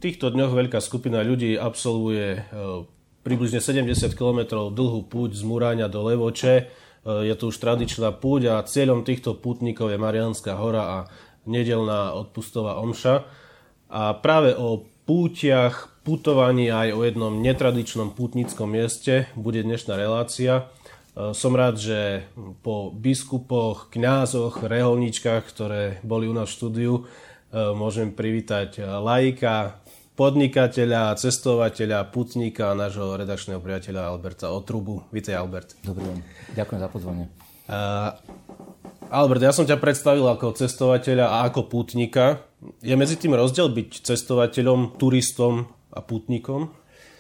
týchto dňoch veľká skupina ľudí absolvuje približne 70 km dlhú púť z Muráňa do Levoče. Je to už tradičná púť a cieľom týchto pútnikov je Mariánska hora a nedeľná odpustová omša. A práve o pútiach, putovaní aj o jednom netradičnom pútnickom mieste bude dnešná relácia. Som rád, že po biskupoch, kňazoch, reholníčkach, ktoré boli u nás v štúdiu, môžem privítať laika, podnikateľa, cestovateľa, putníka a nášho redakčného priateľa Alberta Otrubu. Vítaj, Albert. Dobrý deň. Ďakujem za pozvanie. Albert, ja som ťa predstavil ako cestovateľa a ako pútnika. Je medzi tým rozdiel byť cestovateľom, turistom a pútnikom?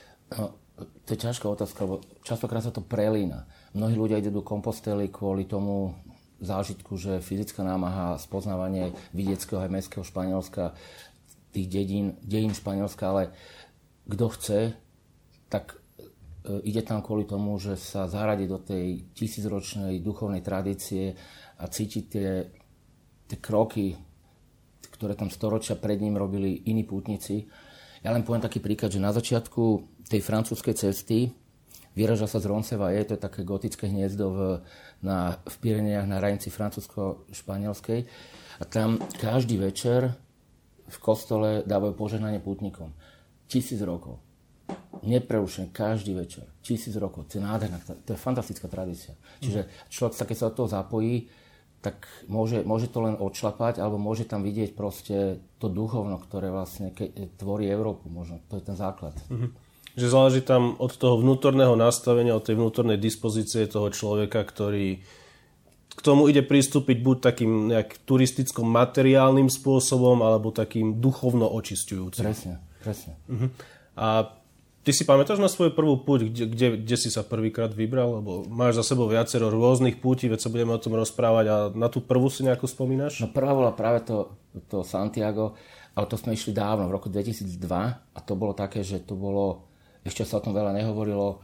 To je ťažká otázka, lebo častokrát sa to prelína. Mnohí ľudia idú do Kompostely kvôli tomu zážitku, že fyzická námaha, spoznávanie vidieckého aj mestského Španielska, tých dejín Španielska, ale kto chce, tak ide tam kvôli tomu, že sa zaradi do tej tisícročnej duchovnej tradície a cíti tie kroky, ktoré tam storočia pred ním robili iní pútnici. Ja len poviem taký príklad, že na začiatku tej francúzskej cesty vyraža sa z Roncesvalles, to je také gotické hniezdo v Pyreneách na hranici francúzsko-španielskej. A tam každý večer v kostole dávajú požehnanie pútnikom. 1000 rokov. Neprerušené každý večer. 1000 rokov. To je nádherná, to je fantastická tradícia. Čiže človek sa, keď sa do toho zapojí, tak môže to len odšlapať, alebo môže tam vidieť proste to duchovno, ktoré vlastne tvorí Európu. Možno. To je ten základ. Že záleží tam od toho vnútorného nastavenia, od tej vnútornej dispozície toho človeka, ktorý k tomu ide pristúpiť buď takým nejak turistickom materiálnym spôsobom, alebo takým duchovno očisťujúcim. Presne. A ty si pamätáš na svoju prvú púť, kde si sa prvýkrát vybral? Lebo máš za sebou viacero rôznych pútí, veď sa budeme o tom rozprávať. A na tú prvú si nejako spomínaš? No prvá bola práve to Santiago, ale to sme išli dávno, v roku 2002. A to bolo také, že to bolo, ešte sa o tom veľa nehovorilo,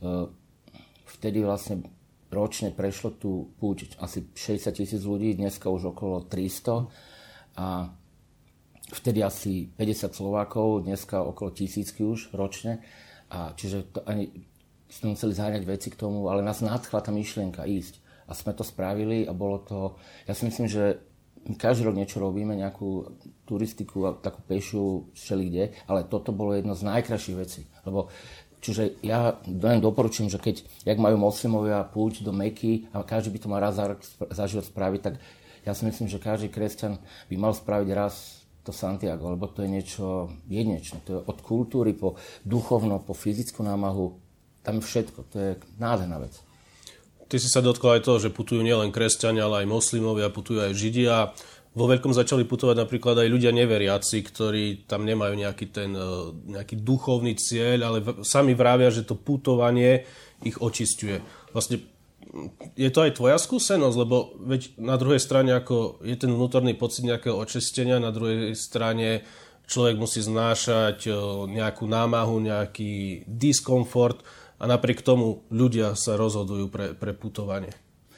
vtedy vlastne ročne prešlo tú púť asi 60 000 ľudí, dneska už okolo 300. A vtedy asi 50 Slovákov, dneska okolo 1000 už ročne. A čiže to ani sme museli zaháňať veci k tomu, ale nás nadchla tá myšlienka ísť. A sme to spravili a bolo to... Ja si myslím, že každý rok niečo robíme, nejakú turistiku a takú pešiu všelikde, ale toto bolo jedno z najkrajších vecí. Lebo, čiže ja len doporučím, že jak majú moslimovia púť do Meky a každý by to mal raz za život spraviť, tak ja si myslím, že každý kresťan by mal spraviť raz to Santiago, lebo to je niečo jedinečné. To je od kultúry po duchovno, po fyzickú námahu, tam je všetko. To je nádherná vec. Ty si sa dotkol aj toho, že putujú nielen kresťania, ale aj moslimovia, putujú aj Židia. Vo veľkom začali putovať napríklad aj ľudia neveriaci, ktorí tam nemajú nejaký duchovný cieľ, ale sami vravia, že to putovanie ich očisťuje. Vlastne je to aj tvoja skúsenosť, lebo veď na druhej strane ako je ten vnútorný pocit nejakého očistenia, na druhej strane človek musí znášať nejakú námahu, nejaký diskomfort a napriek tomu ľudia sa rozhodujú pre putovanie.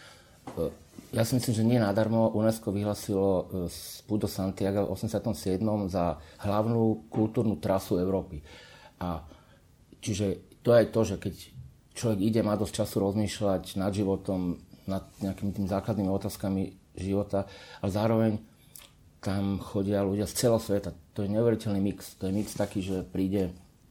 Ja si myslím, že nie nadarmo UNESCO vyhlasilo púť do Santiago v 87. za hlavnú kultúrnu trasu Európy. A čiže to je to, že keď človek ide, má dosť času rozmýšľať nad životom, nad nejakými tými základnými otázkami života, ale zároveň tam chodia ľudia z celého sveta. To je neuveriteľný mix. To je mix taký, že príde,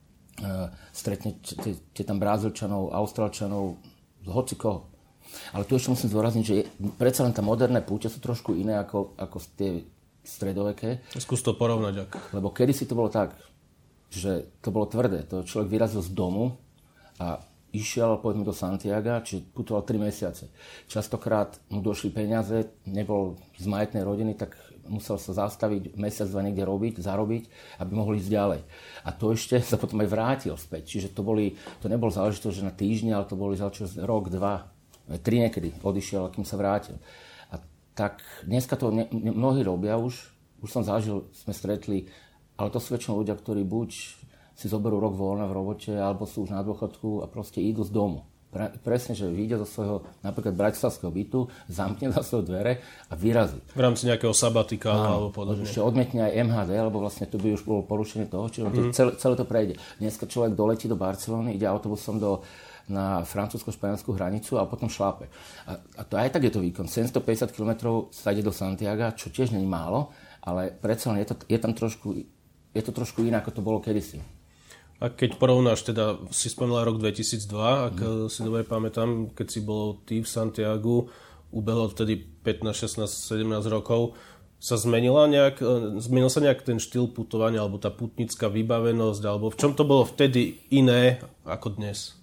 stretnete tam Brazílčanov, Austrálčanov, z hocikoho. Ale tu ešte musím zdôrazniť, že predsa len tá moderné púte sú trošku iné ako tie stredoveké. Skús to porovnať. Lebo kedysi to bolo tak, že to bolo tvrdé. To človek vyrazil z domu a išiel, povedzme, do Santiaga, čiže putoval 3 mesiace. Častokrát mu došli peniaze, nebol z majetnej rodiny, tak musel sa zastaviť mesiac, dva niekde zarobiť, aby mohol ísť ďalej. A to ešte sa potom aj vrátil späť. Čiže to nebol záležitosť, že na týždne, ale to boli záležitosť rok, 2, 3 niekedy odišiel, kým sa vrátil. A tak dneska to mnohí robia už som zažil, sme stretli, ale to sú väčšinou ľudia, ktorí buď si zoberú rok voľna v robote, alebo sú už na dôchodku a proste idú z domu. Presne, že vyjde zo svojho napríklad bratislavského bytu, zamkne za svoje dvere a vyrazí. V rámci nejakého sabatika alebo podobne. Ešte odmietne aj MHD, lebo vlastne tu by už bolo porušenie toho, čiže celé to prejde. Dneska človek doletí do Barcelony, ide autobusom na francúzsko-španielskú hranicu a potom šlápe. A to aj tak je to výkon. 750 km sa ide do Santiaga, čo tiež nie je málo, ale predsa len je to trošku iné, ako to bolo kedysi. A keď porovnáš, teda si spomínal rok 2002, ak si dobre pamätám, keď si bol ty v Santiagu, ubehlo vtedy 15, 16, 17 rokov, zmenil sa nejak ten štýl putovania, alebo tá putnická vybavenosť, alebo v čom to bolo vtedy iné ako dnes?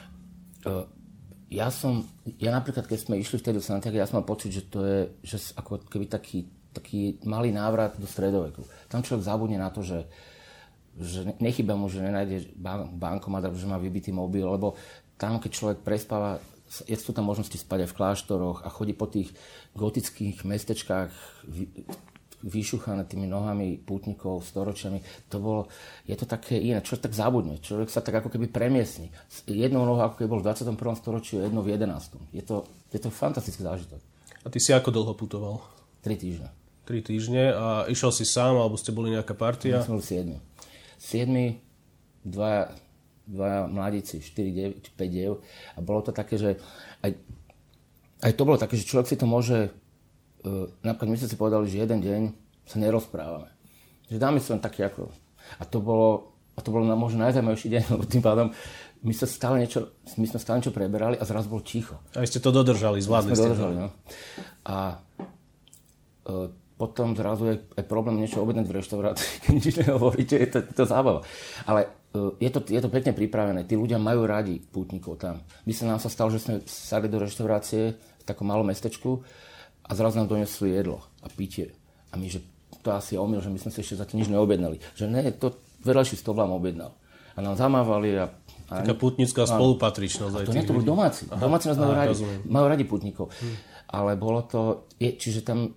Ja napríklad, keď sme išli vtedy do Santiago, ja som mal pocit, že to je ako keby taký malý návrat do stredoveku. Tam človek zabudne na to, že nechýba mu, že nenájde bankomat, že má vybitý mobil, lebo tam, keď človek prespáva, sú tam možnosti spať aj v kláštoroch a chodí po tých gotických mestečkách vyšuchané tými nohami pútnikov, storočiami. Je to také iné. Človek tak zabudne. Človek sa tak ako keby premiesni. Jednou nohou ako keby bol v 21. storočí a jednou v 11. Je to fantastický zážitok. A ty si ako dlho putoval? 3 týždne. 3 týždne a išiel si sám, alebo ste boli nejaká partia? My sme boli 7, dvaja mladíci, 5 diev. A bolo to také, že aj to bolo také, že človek si to môže... Napríklad my sme si povedali, že jeden deň sa nerozprávame. Že dáme si len taký ako... A to bolo možno najzaujímavejší deň, lebo tým pádom my sme stále niečo preberali a zrazu bolo ticho. A ste to dodržali, zvládli ste to. No. A potom zrazu je aj problém niečo objednať v reštaurácii, keď nič nehovoríte, je to zábava. Ale je to pekne pripravené. Tí ľudia majú radi pútnikov tam. Nám sa stalo, že sme sadli do reštaurácie v takom malom mestečku a zrazu nám donesli jedlo a pitie. A my, že to asi je omyl, že my sme si ešte za to nič neobjednali. Že ne, to vedľajší stôl vám objednal. A nám zamávali a taká pútnická spolupatričnosť. A to nie, to boli domáci. Domáci nás majú radi pútnikov. Ale bolo to... Čiže tam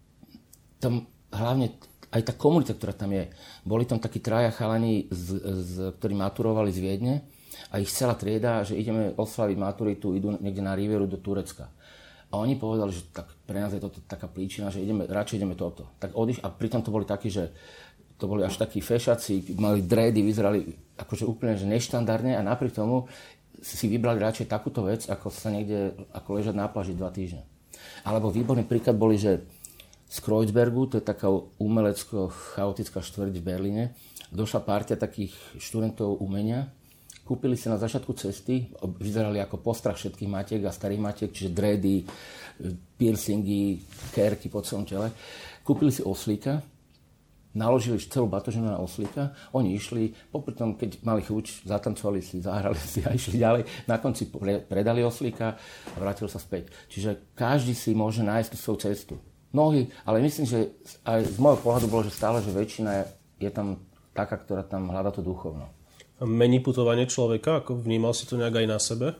hlavne aj tá komunita, ktorá tam je. Boli tam takí traja chalani, ktorí maturovali z Viedne a ich celá trieda, že ideme oslaviť maturitu, idú niekde na Rivieru do Turecka. A oni povedali, že tak pre nás je to taká príčina, že radšej ideme toto. Tak a pritom to boli takí, že to boli až takí fešaci, mali drédy, vyzerali akože úplne že neštandardne a napriek tomu si vybrali radšej takúto vec, ako sa niekde, ako ležať na pláži 2 týždne. Alebo výborný príklad boli, že z Kreuzbergu, to je taká umelecko-chaotická štvrť v Berlíne, došla partia takých študentov umenia, kúpili si na začiatku cesty, vyzerali ako postrach všetkých matiek a starých matiek, čiže dready, piercingy, kérky po celom tele. Kúpili si oslíka, naložili celú batožinu na oslíka, oni išli, popri tom, keď mali chuť, zatancovali si, zahrali si a išli ďalej. Na konci predali oslíka a vrátili sa späť. Čiže každý si môže nájsť tú svoju cestu. Mnohí, ale myslím, že aj z môjho pohľadu bolo, že stále, že väčšina je tam taká, ktorá tam hľadá to duchovno. A mení putovanie človeka? Ako vnímal si to nejak aj na sebe?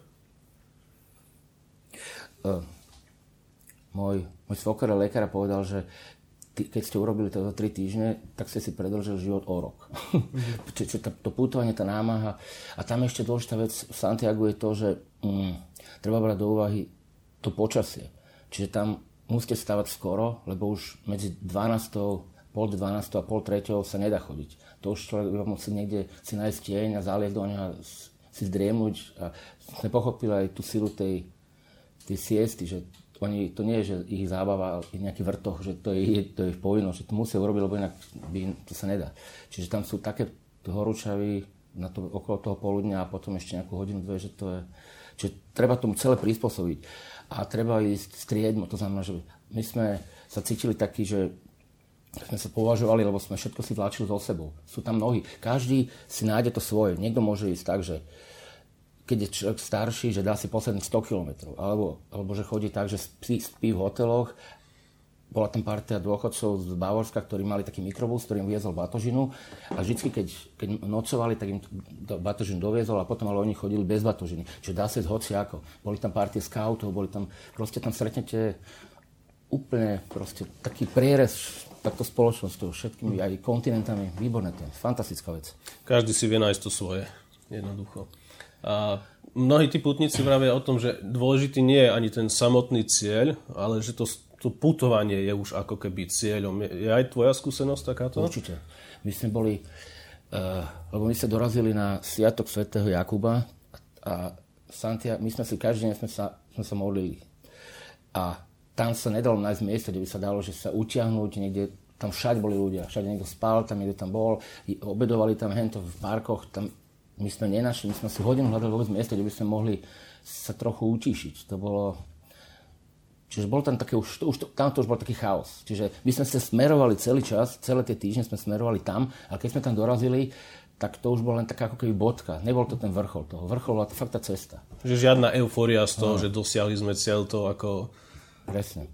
Môj svokor lekár povedal, že keď ste urobili to za 3 týždne, tak ste si predĺžil život o rok. Čiže to putovanie, tá námaha. A tam ešte dôležitá vec v Santiagu je to, že treba brať do úvahy to počasie. Čiže tam musíte stávať skoro, lebo už medzi pol 12 a pol 3 sa nedá chodiť. To už človek musí niekde si nájsť tieň a zaliesť do neho, si zdriemnúť. A sme pochopili aj tú silu tej siesty, že to nie je, že ich zábava je nejaký vrtoch, že to je ich povinnosť, že to musia urobiť, lebo inak to sa nedá. Čiže tam sú také horúčavy okolo toho poludňa a potom ešte nejakú hodinu, 2, že to je... Čiže treba tomu celé prispôsobiť. A treba ísť striedmo, to znamená, že my sme sa cítili takí, že sme sa považovali, lebo sme všetko si vláčili so sebou. Sú tam mnohí. Každý si nájde to svoje. Niekto môže ísť tak, že keď je človek starší, že dá si posledných 100 kilometrov. Alebo že chodí tak, že spí v hoteloch. Bola tam partia dôchodcov z Bavorska, ktorí mali taký mikrobus, ktorý im viezol batožinu. A vždy, keď nocovali, tak im batožinu doviezol a potom ale oni chodili bez batožiny. Čiže dá sa ísť hociako. Boli tam partie skautov, proste tam stretnete úplne proste taký prierez takto spoločnosťou, všetkými aj kontinentami. Výborné to je, fantastická vec. Každý si vie nájsť to svoje, jednoducho. A mnohí tí putníci vravia o tom, že dôležitý nie je ani ten samotný cieľ, ale že to putovanie je už ako keby cieľom. Je aj tvoja skúsenosť takáto? Určite. My sme boli, lebo my sme dorazili na sviatok svätého Jakuba a my sme si každý deň sme sa modlili. A tam sa nedalo nájsť miesto, kde by sa dalo, že sa utiahnuť niekde, tam všade boli ľudia, všade niekto spal, tam niekto tam bol, obedovali tam hento v parkoch, tam my sme nenašli, my sme si hodinu hľadali vôbec miesto, kde by sme mohli sa trochu utíšiť. To bolo... Čiže bol tam také tam to už bol taký chaos. Čiže my sme sa smerovali celý čas, celé tie týždne sme smerovali tam, a keď sme tam dorazili, tak to už bola len taká ako keby bodka. Nebol to ten vrchol toho. Vrchol bola to fakt tá cesta. Že žiadna eufória z toho, že dosiahli sme cieľ, to ako... Presne.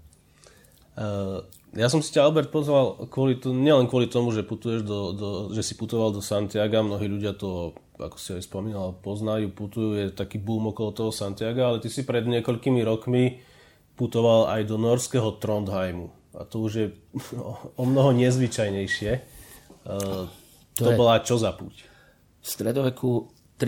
Ja som si ťa, Albert, pozval nielen kvôli tomu, že putuješ že si putoval do Santiaga. Mnohí ľudia to, ako si aj spomínal, poznajú, putujú, je taký boom okolo toho Santiaga, ale ty si pred niekoľkými rokmi putoval aj do norského Trondheimu. A to už je o mnoho nezvyčajnejšie. To bola čo za púť? V stredoveku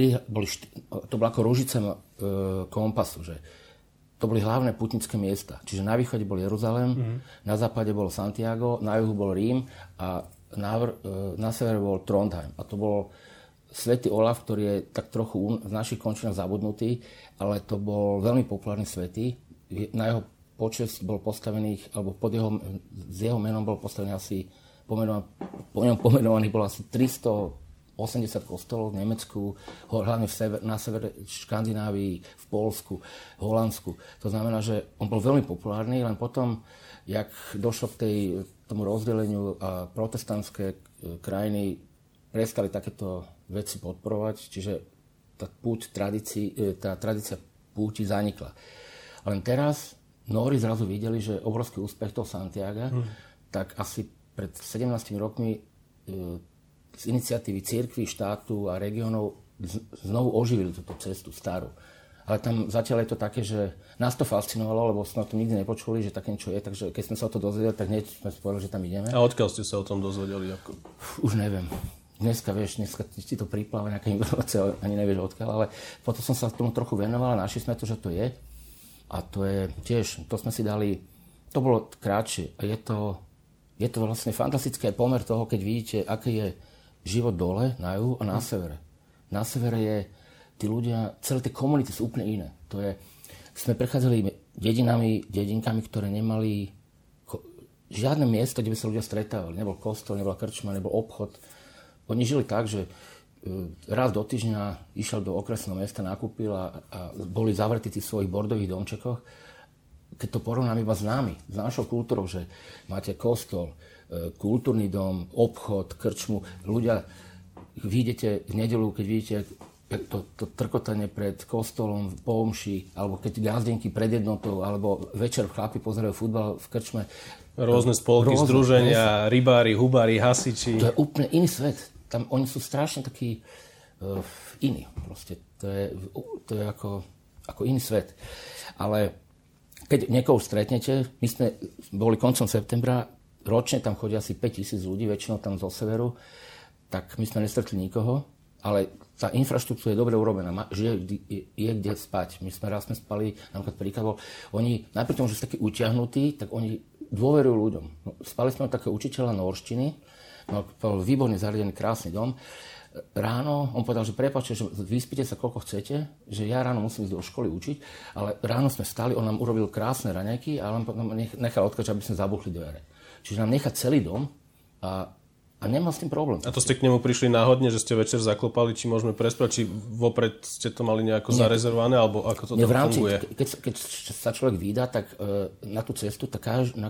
to bola ako ružica kompasu, že to boli hlavné putnické miesta. Čiže na východe bol Jeruzalém, na západe bol Santiago, na juhu bol Rím a na severe bol Trondheim. A to bol svätý Olaf, ktorý je tak trochu v našich končinách zabudnutý, ale to bol veľmi populárny svätý. Na jeho počesť bol postavených, alebo s jeho menom bol postavený asi, po ňom pomenovaných bolo asi 380 kostolov v Nemecku, hlavne na severe Škandinávii, v Poľsku, v Holandsku. To znamená, že on bol veľmi populárny, len potom, jak došlo k tomu rozdeleniu a protestantské krajiny prestali takéto veci podporovať, čiže tá tradícia púti zanikla. Len teraz Nóri zrazu videli, že obrovský úspech toho Santiaga, tak asi pred 17 rokmi z iniciatívy cirkví, štátu a regiónov znovu oživili túto cestu starú. Ale tam zatiaľ je to také, že nás to fascinovalo, lebo sme o tom nikdy nepočuli, že také niečo je, takže keď sme sa o to dozvedeli, tak hneď sme povedali, že tam ideme. A odkiaľ ste sa o tom dozvedeli? Už neviem. Dneska ti to pripláva nejaká informácia, ani nevieš odkiaľ, ale potom som sa tomu trochu venoval a našli sme to, že to je. A to je tiež, to sme si dali, to bolo krátšie. A je to vlastne fantastický pomer toho, keď vidíte, aký je život dole, na juhu a na severe. Na severe je, tí ľudia, celé tie komunity sú úplne iné. Sme prechádzali dedinkami, ktoré nemali žiadne miesto, kde by sa ľudia stretávali. Nebol kostol, nebola krčma, nebol obchod. Oni žili tak, že raz do týždňa išiel do okresného mesta, nakúpil a boli zavretí v svojich bordových domčekoch. Keď to porovnám iba s nami, s našou kultúrou, že máte kostol, kultúrny dom, obchod, krčmu, ľudia, vidíte v nedeľu, keď vidíte to trkotanie pred kostolom po omši, alebo keď gazdenky pred jednotou, alebo večer chlapi pozerajú futbal v krčme. Rôzne spolky, združenia, rybári, hubári, hasiči. To je úplne iný svet. Tam oni sú strašne takí iní. Proste to je ako iný svet. Ale keď niekoho stretnete, my sme boli koncom septembra, ročne tam chodia asi 5,000 ľudí, väčšinou tam zo severu, tak my sme nestretli nikoho, ale tá infraštruktúra je dobre urobená, je kde spať. My sme spali, napríklad príklad bol, oni napriek tomu, že sú takí utiahnutí, tak oni dôverujú ľuďom. No, spali sme takého učiteľa norštiny, bol výborne zariadený, krásny dom. Ráno, on povedal, že prepáčte, že vyspíte sa koľko chcete, že ja ráno musím ísť do školy učiť, ale ráno sme stali, on nám urobil krásne raňajky a on nechal odkač, aby sme zabuchli dvere. Čiže nám nechá celý dom a nemal s tým problém. A to ste k nemu prišli náhodne, že ste večer zaklopali, či môžeme prespať, či vopred ste to mali nejako zarezervované, alebo ako to tam funguje? Keď sa človek vydá, tak na tú cestu, tak na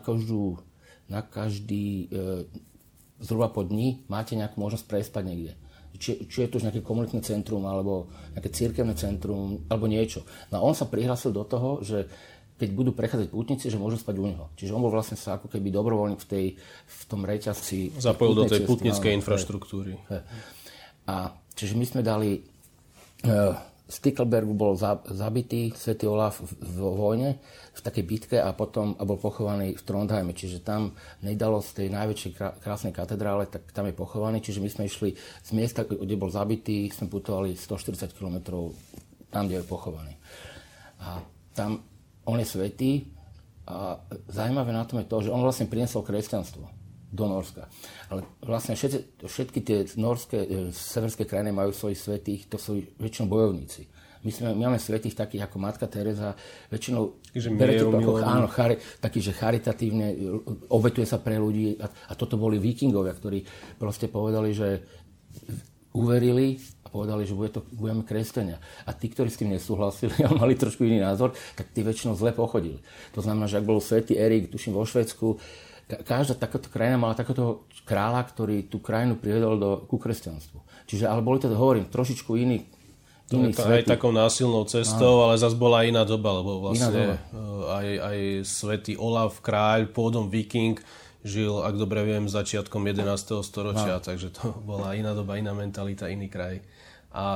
každý zhruba po dni máte nejakú možnosť prespať niekde. Či je to už nejaké komunitné centrum, alebo nejaké cirkevné centrum, alebo niečo. No a on sa prihlásil do toho, že keď budú prechádzať pútnici, že môžu spať u neho. Čiže on bol vlastne sa ako keby dobrovoľník v tom reťazci. Zapojil do tej pútnickej infraštruktúry. A čiže my sme dali... Stickelbergu bol zabitý svätý Olaf vo vojne, v takej bitke a potom bol pochovaný v Trondheime. Čiže tam nedalo z tej najväčšej krásnej katedrále, tak tam je pochovaný. Čiže my sme išli z miesta, kde bol zabitý, sme putovali 140 km tam, kde je pochovaný. A tam on je svätý a zaujímavé na tom je to, že on vlastne priniesol kresťanstvo do Nórska. Ale vlastne všetky tie norské, severské krajiny majú svojich svätých, to sú väčšinou bojovníci. My máme svätých takých ako Matka Teresa, väčšinou berete to ako taký, že charitatívne, obetuje sa pre ľudí a toto boli vikingovia, ktorí proste povedali, že uverili a povedali, že budeme kresťania. A tí, ktorí s tým nesúhlasili a mali trošku iný názor, tak tí väčšinou zle pochodili. To znamená, že ak bol svätý Erik, tuším vo Švédsku, každá takáto krajina mala takéto kráľa, ktorý tú krajinu privedol ku kresťanstvu. Čiže, ale boli to, hovorím, trošičku iný aj takou násilnou cestou, ale zase bola iná doba, lebo vlastne aj svätý Olaf, kráľ, pôvodom viking, žil, ak dobre viem, začiatkom 11. storočia, takže to bola iná doba, iná mentalita, iný kraj. A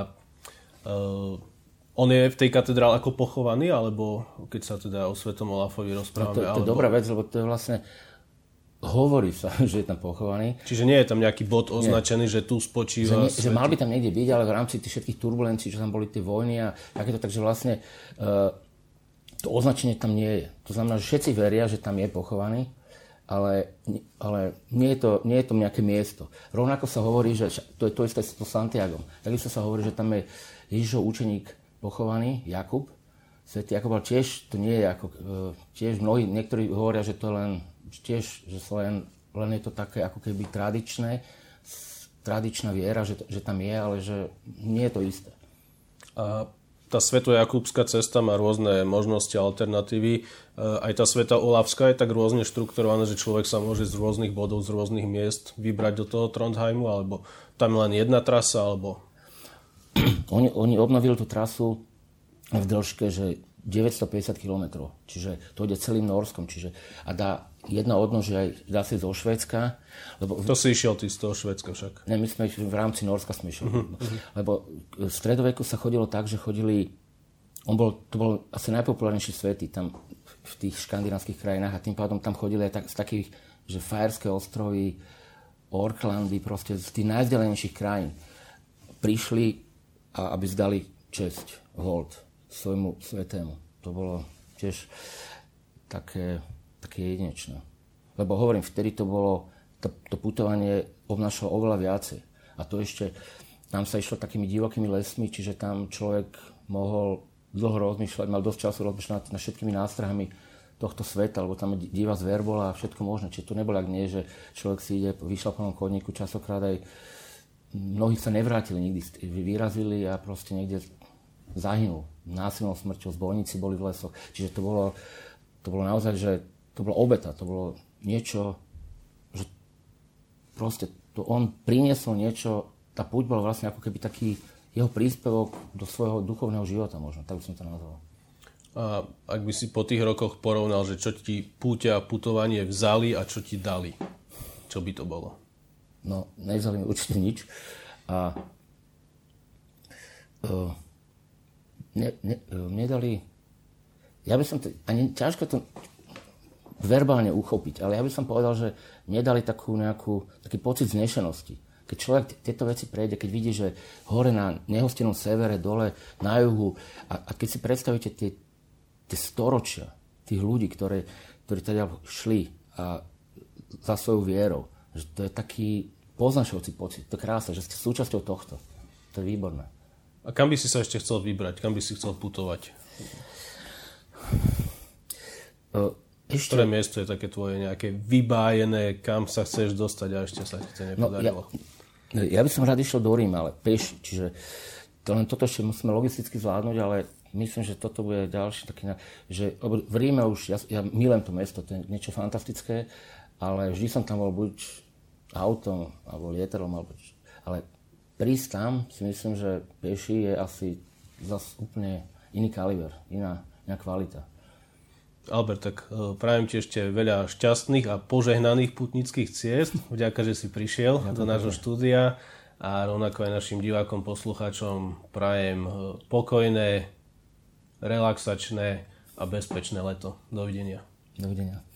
on je v tej katedrále ako pochovaný, alebo keď sa teda o svätom Olafovi rozprávame? To je dobrá vec, lebo to je vlastne hovorí sa, že je tam pochovaný. Čiže nie je tam nejaký bod označený, že tu spočíva... Že mal by tam niekde byť, ale v rámci tých všetkých turbulencií, čo tam boli tie vojny a takéto, takže vlastne to označenie tam nie je. To znamená, že všetci veria, že tam je pochovaný, ale nie je to nejaké miesto. Rovnako sa hovorí, že to je to isté s Santiagom. Takisto sa hovorí, že tam je Ježišov učeník pochovaný, Jakub. Svätý Jakub, ale tiež to nie je ako... Tiež niektorí hovoria, že to len... Tiež, že len je to také ako keby tradičná viera, že tam je, ale že nie je to isté. A tá Svätojakubská cesta má rôzne možnosti, alternatívy. Aj tá Svätá Olavská je tak rôzne štrukturovaná, že človek sa môže z rôznych bodov, z rôznych miest vybrať do toho Trondheimu, alebo tam len jedna trasa, alebo... Oni obnovili tú trasu v dĺžke, že 950 km, čiže to ide celým Nórskom, a dá jedna odnožia aj dá sa zo Švédska. Lebo to si išiel ty z toho Švédska však. Ne, my sme v rámci Nórska sme išli. Lebo v stredoveku sa chodilo tak, že chodili, to bol asi najpopulárnejší svätý tam v tých škandinávskych krajinách a tým pádom tam chodili aj z takých, že Fajerské ostrovy, Orklandy, proste z tých najvzdialenejších krajín prišli, aby zdali česť, hold svojmu svätému. To bolo tiež také jedinečné. Lebo hovorím, vtedy to bolo, to putovanie obnášalo oveľa viacej. A to ešte, tam sa išlo takými divokými lesmi, čiže tam človek mohol dlho rozmýšľať, mal dosť času rozmýšľať nad všetkými nástrahami tohto sveta, lebo tam divá zver bola a všetko možné. Čiže to nebolo ak nie, že človek si ide po vyšlapanom chodníku, častokrát aj mnohí sa nevrátili nikdy, vyrazili a proste niekde zahynul. Násilnou smrťou, zbojníci boli v lesoch. Čiže to bolo naozaj, že to bola obeta, to bolo niečo, že proste to on priniesol niečo, tá púť bola vlastne ako keby taký jeho príspevok do svojho duchovného života možno, tak by som to nazval. A ak by si po tých rokoch porovnal, že čo ti púťa a putovanie vzali a čo ti dali, čo by to bolo? No, nevzali mi určite nič. A nedali... Ja by som to... Ani ťažko to verbálne uchopiť, ale ja by som povedal, že nedali taký pocit znešenosti. Keď človek tieto veci prejde, keď vidí, že hore na nehostinnom severe, dole na juhu a keď si predstavíte tie storočia tých ľudí, ktorí teda šli a za svojou vierou, že to je taký poznašujúci pocit, to je krásne, že ste súčasťou tohto. To je výborné. A kam by si sa ešte chcel vybrať? Kam by si chcel putovať? Ktoré miesto je také tvoje nejaké vybájené, kam sa chceš dostať a ešte sa ti to nepodarilo? Ja by som rád išiel do Ríma, ale peši. Čiže len toto ešte musíme logisticky zvládnuť, ale myslím, že toto bude ďalší taký... Že v Ríme už, ja milujem to mesto, to je niečo fantastické, ale vždy som tam bol buď autom, alebo lietadlom, ale prísť tam si myslím, že peši je asi zase úplne iný kaliber, iná kvalita. Albert, tak prajem ti ešte veľa šťastných a požehnaných putnických ciest. Vďaka, že si prišiel do nášho štúdia a rovnako aj našim divákom, poslucháčom prajem pokojné, relaxačné a bezpečné leto. Dovidenia. Dovidenia.